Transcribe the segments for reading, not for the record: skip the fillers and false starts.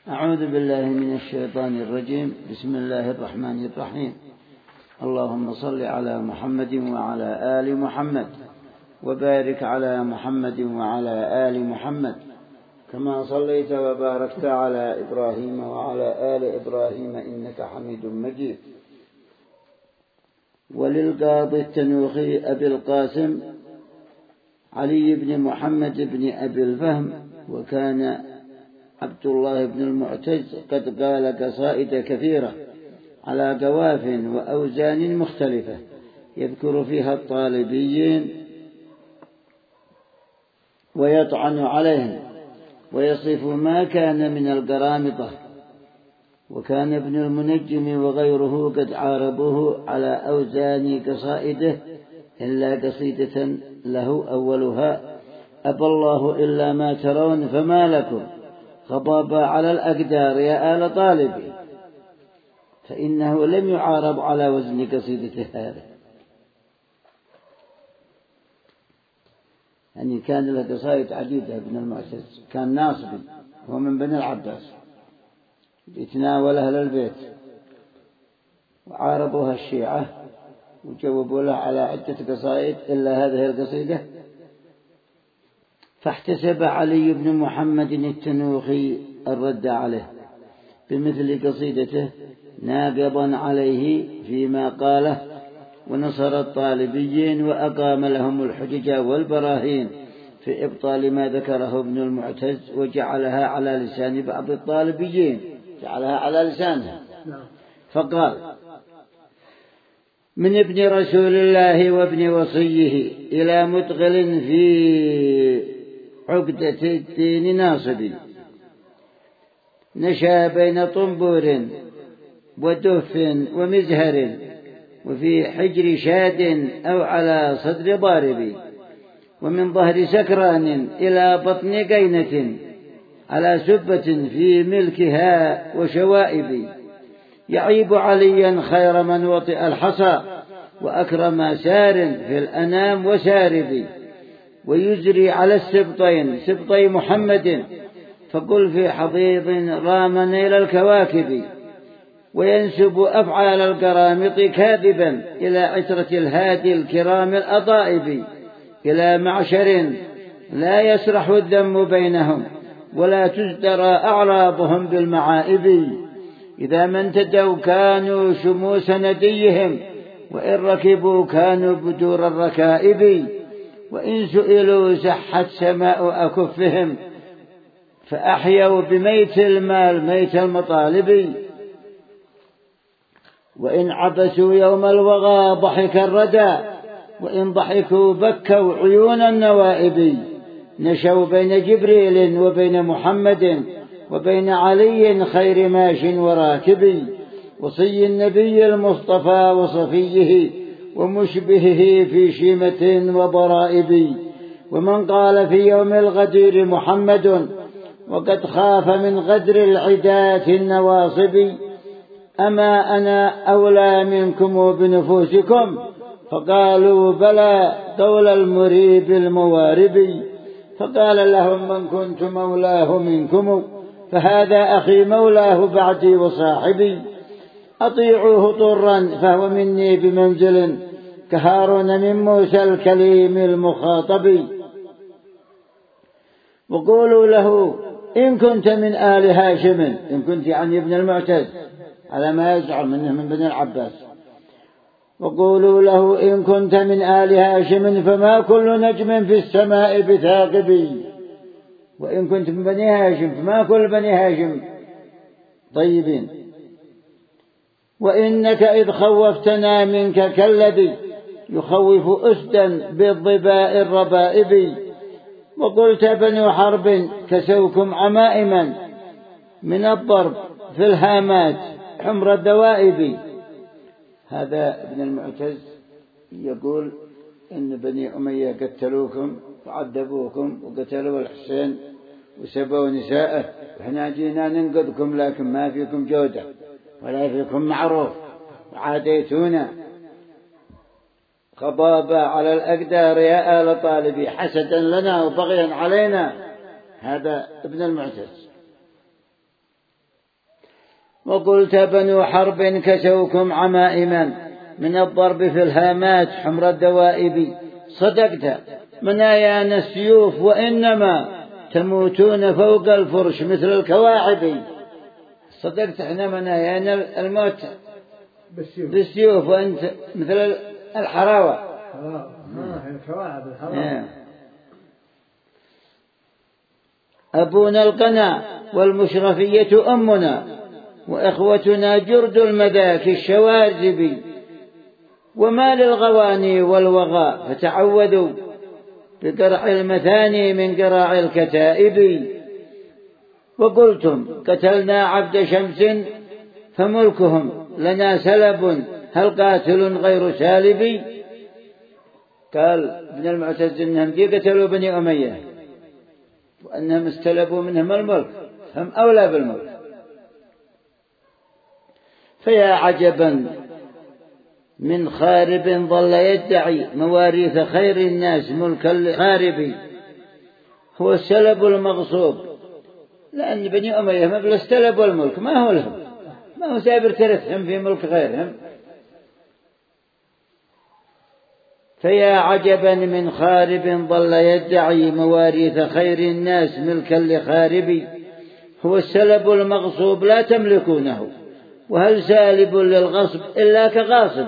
أعوذ بالله من الشيطان الرجيم. بسم الله الرحمن الرحيم. اللهم صل على محمد وعلى آل محمد وبارك على محمد وعلى آل محمد كما صليت وباركت على إبراهيم وعلى آل إبراهيم إنك حميد مجيد. وللقاضي التنوخي أبي القاسم علي بن محمد بن أبي الفهم، وكان عبد الله بن المعتز قد قال قصائد كثيرة على قواف وأوزان مختلفة يذكر فيها الطالبيين ويطعن عليهم ويصف ما كان من القرامطة. وكان ابن المنجم وغيره قد عارضوه على أوزان قصائده إلا قصيدة له أولها: أبى الله إلا ما ترون فما لكم خضابا على الأقدار يا آل طالبي، فإنه لم يعارض على وزن قصيدته هذا. يعني كان له قصائد عديدة ابن المعتز، كان ناصبي، هو من بني العباس، يتناول أهل البيت، وعارضوها الشيعة وجاوبوا له على عدة قصائد إلا هذه القصيدة. فاحتسب علي بن محمد التنوخي الرد عليه بمثل قصيدته ناقضا عليه فيما قاله، ونصر الطالبيين وأقام لهم الحجج والبراهين في إبطال ما ذكره ابن المعتز، وجعلها على لسان بعض الطالبيين، جعلها على لسانه. فقال: من ابن رسول الله وابن وصيه إلى مدخل في عقدة الدين ناصب، نشا بين طنبور ودف ومزهر، وفي حجر شاد أو على صدر ضارب، ومن ظهر سكران إلى بطن قينة، على سبة في ملكها وشوائب، يعيب عليا خير من وطئ الحصى، وأكرم سار في الأنام وسارب، ويجري على السبطين سبطي محمد، فقل في حضيض رام نيل الكواكب، وينسب أفعال القرامط كاذبا إلى عترة الهادي الكرام الأضائب، إلى معشر لا يسرح الذم بينهم ولا تزدرى أعراضهم بالمعائب، إذا ما انتدوا كانوا شموس نديهم، وإن ركبوا كانوا بدور الركائب، وإن سئلوا سحت سماء أكفهم، فأحيوا بميت المال ميت المطالب، وإن عبسوا يوم الوغى ضحك الردى، وإن ضحكوا بكوا عيون النوائب، نشوا بين جبريل وبين محمد وبين علي خير ماش وراكب، وصي النبي المصطفى وصفيه ومشبهه في شيمة وضرائب، ومن قال في يوم الغدير محمد، وقد خاف من غدر العداة النواصب، أما أنا أولى منكم بنفوسكم، فقالوا بلى قول المريب الموارب، فقال لهم من كنت مولاه منكم، فهذا أخي مولاه بعدي وصاحبي، أطيعوه طرا فهو مني بمنزل، كهارون من موسى الكليم المخاطب، وقولوا له إن كنت من آل هاشم، إن كنت يعني ابن المعتز على ما يزعم منه من بني العباس، وقولوا له إن كنت من آل هاشم فما كل نجم في السماء بثاقب، وإن كنت من بني هاشم فما كل بني هاشم طيبين، وإنك إذ خوفتنا منك كالذي يخوف أسدا بالضباء الربائب، وقلت بنو حرب كسوكم عمائما من الضرب في الهامات حمر الدوائب. هذا ابن المعتز يقول إن بني أمية قتلوكم وعذبوكم وقتلوا الحسين وسبوا نساءه، وإحنا جينا ننقذكم لكن ما فيكم جودة ولا فيكم معروف، وعاديتونا خضابا على الأقدار يا آل طالبي، حسدا لنا وبغيا علينا. هذا ابن المعتز. وقلت بنو حرب كسوكم عمائما من الضرب في الهامات حمر الدوائب. صدقت منايانا السيوف وإنما تموتون فوق الفرش مثل الكواعب. صدقت احنا منايانا الموت بالسيوف وانت مثل الحراوة. الكواعب الحراوة. أبونا القنا والمشرفية أمنا وإخوتنا جرد المذاك الشوارزب. وما للغواني والوغى فتعوذوا بقرع المثاني من قراع الكتائب. وقلتم قتلنا عبد شمس فملكهم لنا سلب هل قاتل غير سالب. قال ابن المعتز إنهم دي قتلوا بني أمية وأنهم استلبوا منهم الملك هم أولى بالملك. فيا عجبا من خارب ظل يدعي مواريث خير الناس ملكا لخارب. هو السلب المغصوب لأن بني أمية ما بلا استلبوا الملك ما هو لهم ما هو سابر ترثهم في ملك غيرهم. فيا عجبا من خارب ظل يدعي مواريث خير الناس ملكا لخارب. هو السلب المغصوب لا تملكونه وهل سالب للغصب إلا كغاصب.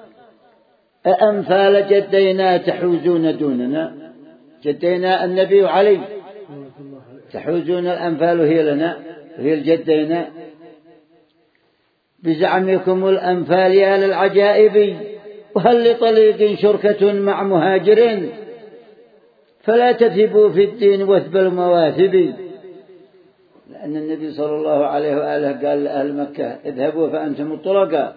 أأمثال جدينا تحوزون دوننا. جدينا النبي علي تحوزون الأنفال هي لنا وهي الجدينا. بزعمكم الأنفال يا للعجائب. وهل لطليق شركة مع مهاجر فلا تثبوا في الدين وثب المواثب. لأن النبي صلى الله عليه وآله قال لأهل مكة اذهبوا فأنتم الطلقاء.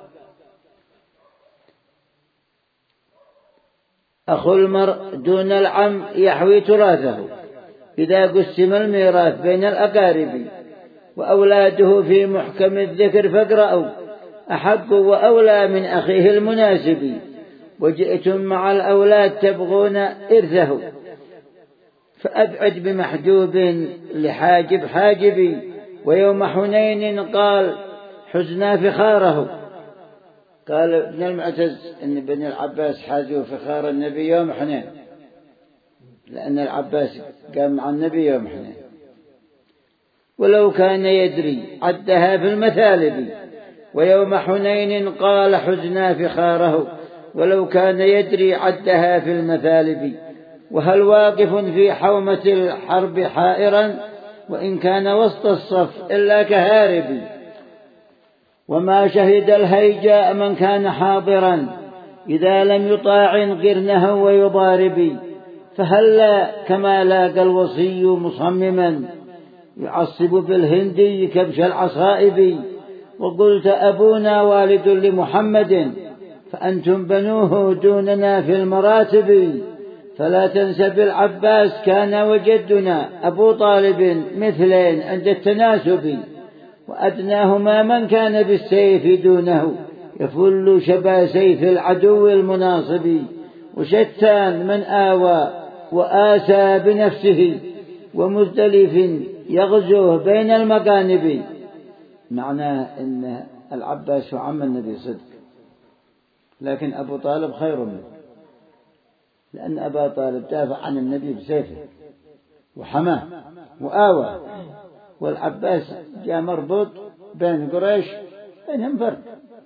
أخو المرء دون العم يحوي تراثه إذا قسم الميراث بين الأقارب. وأولاده في محكم الذكر فاقرأوا أحق وأولى من أخيه المناسب. وجئتم مع الأولاد تبغون إرثه فأبعد بمحجوب لحاجب حاجبي. ويوم حنين قال حزنا فخاره. قال ابن المعتز إن بني العباس حازوا فخار النبي يوم حنين لأن العباس قام مع النبي يوم حنين. ولو كان يدري عدها في المثالب. ويوم حنين قال حزنا فخاره ولو كان يدري عدها في المثالب. وهل واقف في حومة الحرب حائرا وإن كان وسط الصف إلا كهارب. وما شهد الهيجاء من كان حاضرا إذا لم يطاع قرنه ويضارب. فهلا كما لاقى الوصي مصمما يعصب بالهندي كبش العصائب. وقلت أبونا والد لمحمد فأنتم بنوه دوننا في المراتب. فلا تنسى بالعباس كان وجدنا أبو طالب مثلين عند التناسب. وأدناهما من كان بالسيف دونه يفل شبا سيف العدو المناصب. وشتان من آوى وآسى بنفسه ومزدلف يغزوه بين المقانب. معناه أن العباس عم النبي صدق لكن أبو طالب خير منه لأن أبا طالب دافع عن النبي بسيفه وحماه وآوى. والعباس جاء مربوط بين قريش بينهم فرق.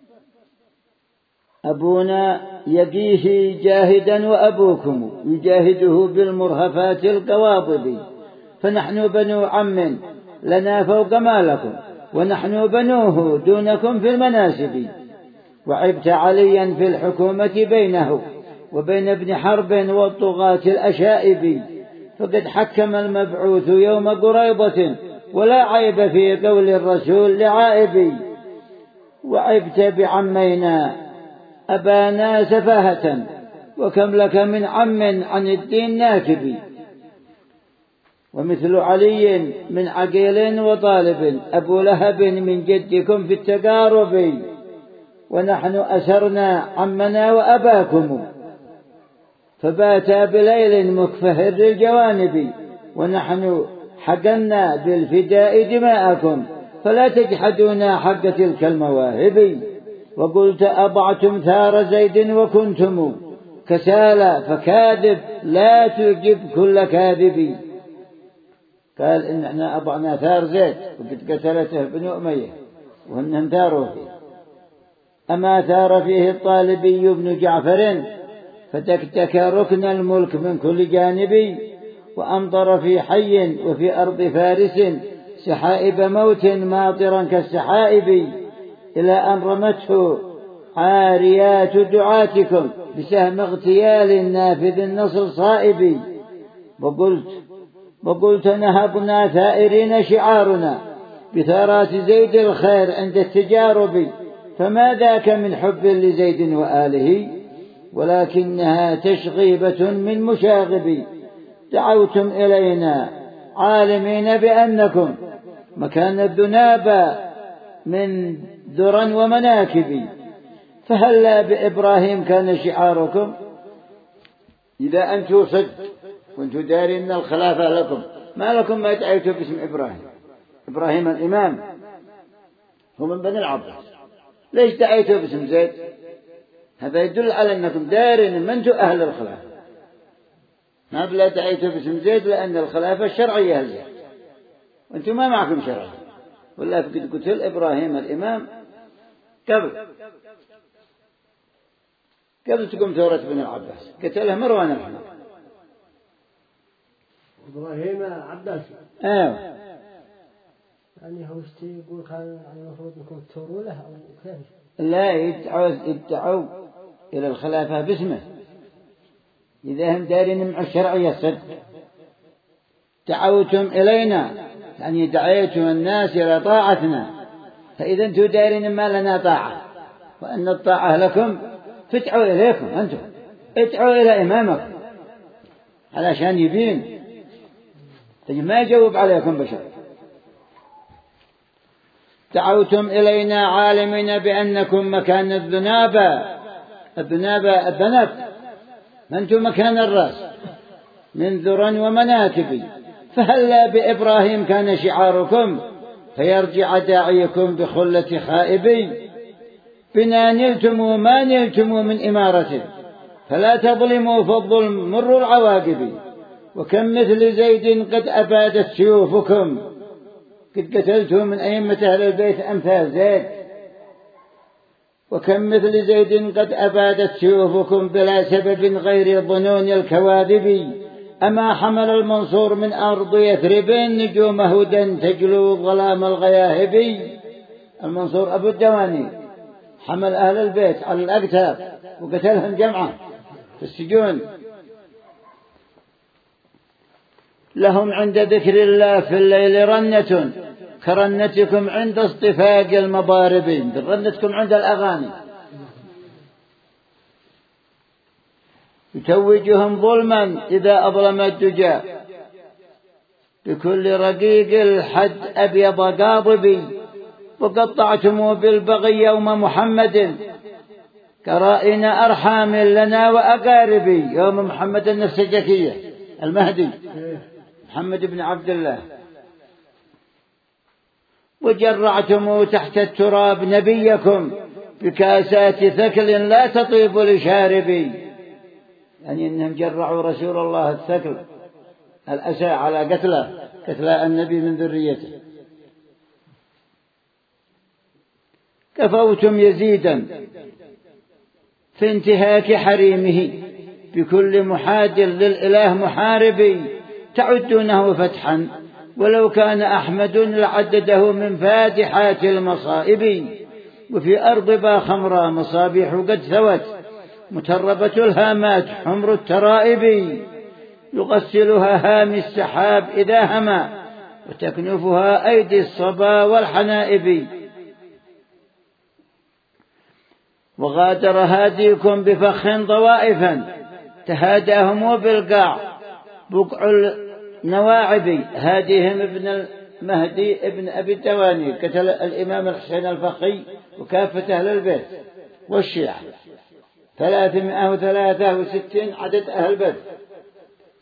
أبونا يقيه جاهدا وأبوكم يجاهده بالمرهفات القواضب. فنحن بنو عم لنا فوق ما لكم ونحن بنوه دونكم في المناسب. وعبت عليا في الحكومة بينه وبين ابن حرب والطغاة الأشائب. فقد حكم المبعوث يوم قريضة ولا عيب في قول الرسول لعائب. وعبت بعمينا أبانا سفاهة وكم لك من عم عن الدين ناكب. ومثل علي من عقيل وطالب أبو لهب من جدكم في التقارب. ونحن أسرنا عمنا وأباكم فباتا بليل مكفهر للجوانب. ونحن حقنا بالفداء دماءكم فلا تجحدونا حق تلك المواهب. وقلت أضعتم ثار زيد وكنتم كسالى فكاذب لا تجب كل كاذب. قال إن احنا أضعنا ثار زيد وقد قتلته بن أمية وهن ثاروا فيه. أما ثار فيه الطالبي بن جعفر فتكتك ركن الملك من كل جانب. وأمطر في حي وفي أرض فارس سحائب موت ماطرا كالسحائب. إلى أن رمته عاريات دعاتكم بسهم اغتيال نافذ النصر صائب. وقلت نهضنا ثائرين شعارنا بثارات زيد الخير عند التجارب. فما ذاك من حب لزيد وآله ولكنها تشغيبة من مشاغب. دعوتم إلينا عالمين بأنكم مكان الذناب من ذرا ومناكب. فهلا بإبراهيم كان شعاركم. إذا أنتم صدق كنتم دارين أن الخلافة لكم ما لكم ما دعيتوا باسم إبراهيم الإمام هو من بني العباس، ليش دعيتوا باسم زيد؟ هذا يدل على أنكم دارين من أنتم أهل الخلافة. ما بلا دعيتوا باسم زيد لأن الخلافة الشرعية لزيد وأنتم ما معكم شرعية. ولا قد قتل إبراهيم الإمام قبل تقوم ثورة بن العباس، قتله مروان الحمد. إبراهيم عباسي. يعني هو يقول كان المفروض انكم تثوروا له او كيف؟ لا يدعوا الى الخلافة باسمه اذا هم دارين مع الشرعية الصدق. دعوتم الينا يعني دعيتم الناس الى طاعتنا، فاذا انتم دارين ما لنا طاعة وان الطاعة لكم فادعوا اليكم انتم، ادعوا الى امامكم علشان يبين ما يجاوب عليكم بشر. دعوتم إلينا عالمين بأنكم مكان الذناب الذنب أنتم مكان الرأس من ذرا ومناكب. فهلا بإبراهيم كان شعاركم فيرجع داعيكم بخلة خائبي. بنا نلتم ما نلتم من إمارة فلا تظلموا فالظلم مر العواقب. وكم مثل زيد قد أبادت سيوفكم قد قتلتم من أئمة أهل البيت أمثال زيد. وكم مثل زيد قد أبادت سيوفكم بلا سبب غير ظنون الكواذب. أما حمل المنصور من أرض يثرب نجوم هدى تجلو ظلام الغياهب. المنصور أبو الدواني حمل أهل البيت على الأكتاف وقتلهم جمعة في السجون. لهم عند ذكر الله في الليل رنة كرنتكم عند اصطفاق المضارب. رنتكم عند الأغاني. يتوجهم ظلما إذا أظلم الدجى بكل رقيق الحد أبيض قاضب. وقطعتم بالبغي يوم محمد كرائن أرحام لنا وأقارب. يوم محمد النفسجكية المهدي محمد بن عبد الله. وجرعتم تحت التراب نبيكم بكاسات ثكل لا تطيب لشاربي. يعني إنهم جرعوا رسول الله الثكل الأسى على قتلى النبي من ذريته. كفوتم يزيدا في انتهاك حريمه بكل محاد للإله محاربي. تعدونه فتحا ولو كان أحمد لعدده من فاتحات المصائب. وفي أرض باخمرى مصابيح قد ثوت متربة الهامات حمر الترائب. يغسلها هامي السحاب إذا هما وتكنفها أيدي الصبا والحنائب. وغادر هاديكم بفخ ضوائفا تهاداهم بالقاع بقع النواعب. هاديهم ابن المهدي ابن أبي الدواني قتل الإمام الحسين الفخي وكافة أهل البيت والشيعة 363 عدد أهل البيت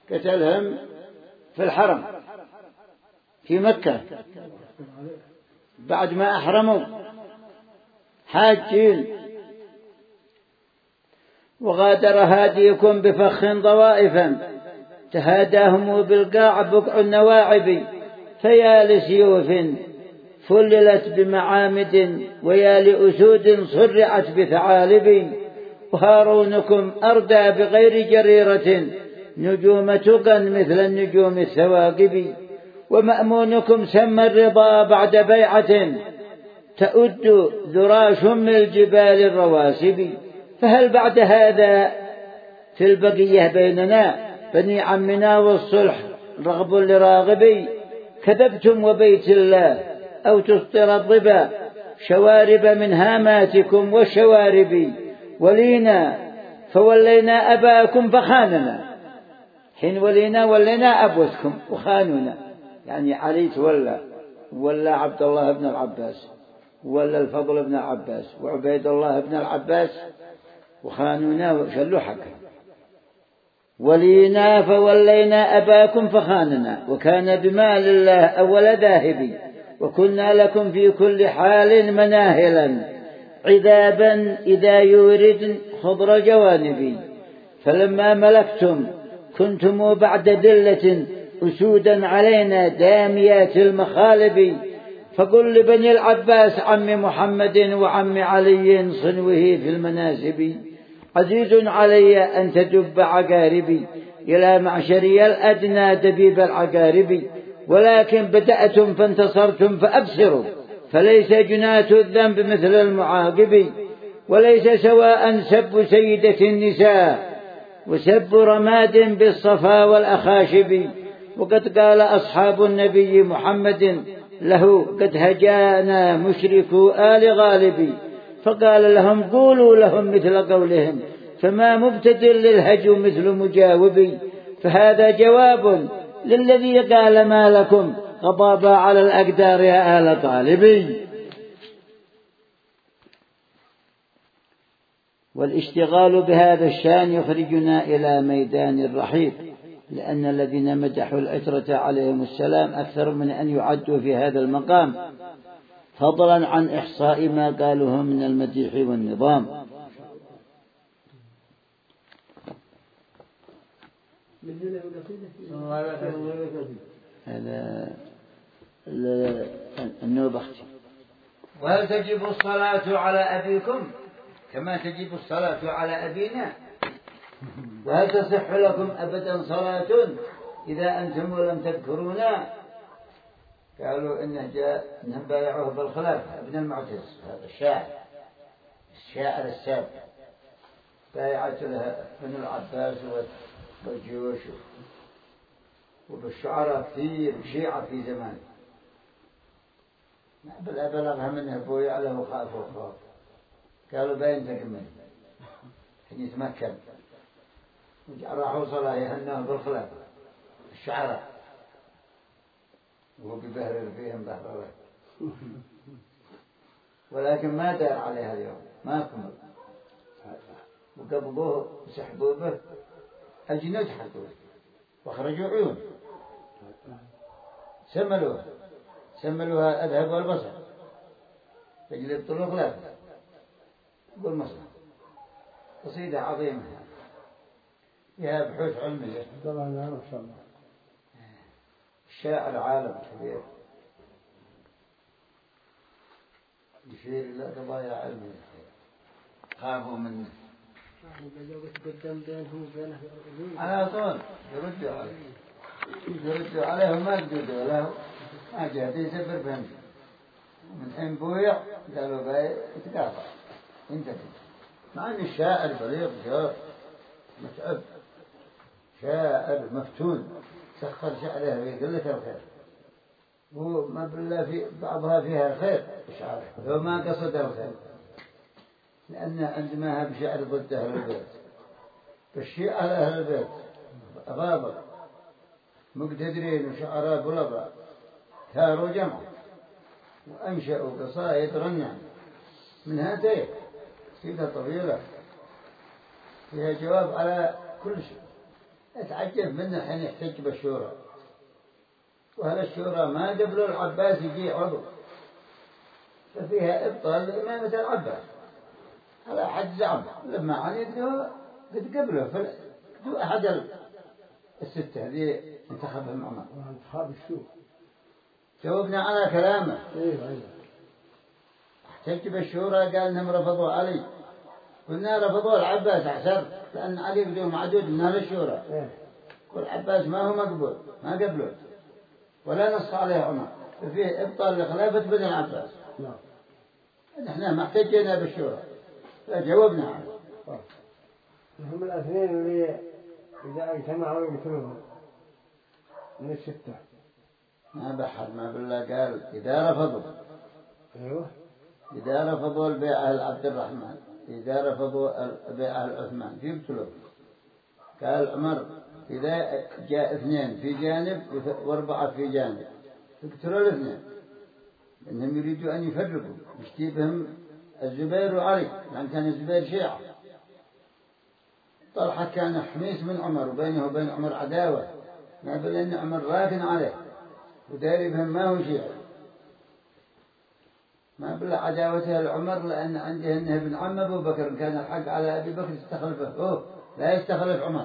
قتلهم في الحرم في مكة. بعد ما أحرموا حاجين. وغادر هاديكم بفخ ضوائفا تهاداهم بالقاع بقع النواعب، فيا لسيوف فللت بمعامد ويا لأسود صرعت بثعالب، وهارونكم أردى بغير جريرة نجوم تقى مثل النجوم الثواقب، ومأمونكم سمى الرضا بعد بيعة تؤد ذرى شم الجبال الرواسب، فهل بعد هذا في البقية بيننا بني عمنا والصلح رغب لراغبي، كذبتم وبيت الله أو تسطر الضبا شوارب من هاماتكم والشوارب، ولينا فولينا أباكم فخاننا، حين ولينا أبوتكم وخانونا، يعني علي تولى ولا عبد الله بن العباس ولا الفضل بن العباس وعبيد الله بن العباس وخانونا وشلوا حقا. ولينا فولينا أباكم فخاننا، وكان بمال الله أول ذاهب، وكنا لكم في كل حال مناهلا عذابا إذا يورد خضر الجوانب، فلما ملكتم كنتم بعد ذلة أسودا علينا داميات المخالب، فقل لبني العباس عم محمد وعم علي صنوه في المناسب، عزيز علي أن تدب عقاربي إلى معشري الأدنى دبيب العقارب، ولكن بدأتم فانتصرتم فأبصروا، فليس جناة الذنب مثل المعاقب، وليس سواء سب سيدة النساء وسب رماد بالصفا والأخاشب، وقد قال أصحاب النبي محمد له قد هجانا مشركو آل غالب، فقال لهم قولوا لهم مثل قولهم، فما مبتدل للهجو مثل مجاوب، فهذا جواب للذي قال ما لكم غضابا على الأقدار يا آل طالبي. والاشتغال بهذا الشان يخرجنا إلى ميدان الرحيل، لأن الذين مدحوا العترة عليهم السلام أكثر من أن يعدوا في هذا المقام، فضلا عن إحصاء ما قالوه من المديح والنظام. هذا النوبختي. وهل تجب الصلاة على أبيكم كما تجب الصلاة على أبينا؟ وهل تصح لكم أبدا صلاة إذا أنتم لم تذكرونا؟ قالوا إنهم بايعوه بالخلافة ابن المعتز، هذا الشاعر السابق، بايعت له ابن العباس والجيوش وبالشعراء كثير شيعة في زمان، بل بلغها منه بويع له وخافوا خوف، قالوا باين تكمل حين يتمكن، راحوا صلاة يهناه بالخلافة الشعراء وهو ببهرر فيهم بهرره، ولكن ما دار عليها اليوم، ما كمل، وقبضوه وسحبوا به الجنود حقوه واخرجوا عيون، سملوها أذهب والبصر تجلب طلوع خلافة والمصر. قصيدة عظيمة فيها بحوث علمية. الشاعر عالم كبير يشير إلى قضايا علمية خافوا منه على طول يردوا عليه وما يردوا له، ما جهد يسبر بهم، من حين بويع قالوا باي يتقاطع انتبه، مع ان الشاعر بليغ جار متعب، شاعر مفتون سخر شعره في قلة الخير، وما بالله في بعضها فيها الخير إشعاره لو ما قصد الخير، لأنه عندما هب شعر ضد أهل البيت فالشيء على أهل البيت أغابر مقتدرين وشعراء بلغة ثاروا جمع وأنشأوا قصائد رنع من هاتين، قصيدة طويلة فيها جواب على كل شيء. أتعجب منه حين يحتج بالشورى، وهل الشورى ما قبلوا العباس يجي عضو ففيها إبطال لإمامة العباس على حد زعم لما علي قد قبله دو أحد الستة اللي انتخبهم عمر. انتخاب الشو. جاوبنا على كلامه. ايوه. احتج بالشورى قال انهم رفضوا علي. قلنا رفضوا العباس احسن لان علي بدون معدود من اهل الشورى. والعباس ما هو مقبول ما قبله ولا نص عليه عمر ففيه ابطال لخلافة بن العباس. نحن ما احتجينا بالشورى فجاوبنا عليه. هم الاثنين اللي إذا اجتمعوا يمكنهم من الستة. ما بحر ما بالله قال إذا رفضوا. أيوه. إذا رفضوا البيعة لعبد الرحمن إذا رفضوا البيعة لعثمان يقتلوا. قال عمر إذا جاء اثنين في جانب واربعة في جانب يقتلوا الاثنين إنهم يريدوا أن يفرقوا يشتيبهم الزبير وعلي لأن كان الزبير شيعة. طلحة كان حميس من عمر وبينه وبين عمر عداوة ما بل أن عمر راكن عليه وداري بهم ما هو شيعي ما بلا عداوته لعمر لأن عنده أنه ابن عم أبو بكر كان الحق على أبي بكر يستخلفه لا يستخلف عمر.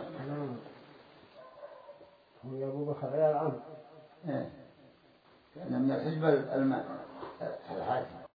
هو أبو بكر يا العم. كان من الحزب الحاكم.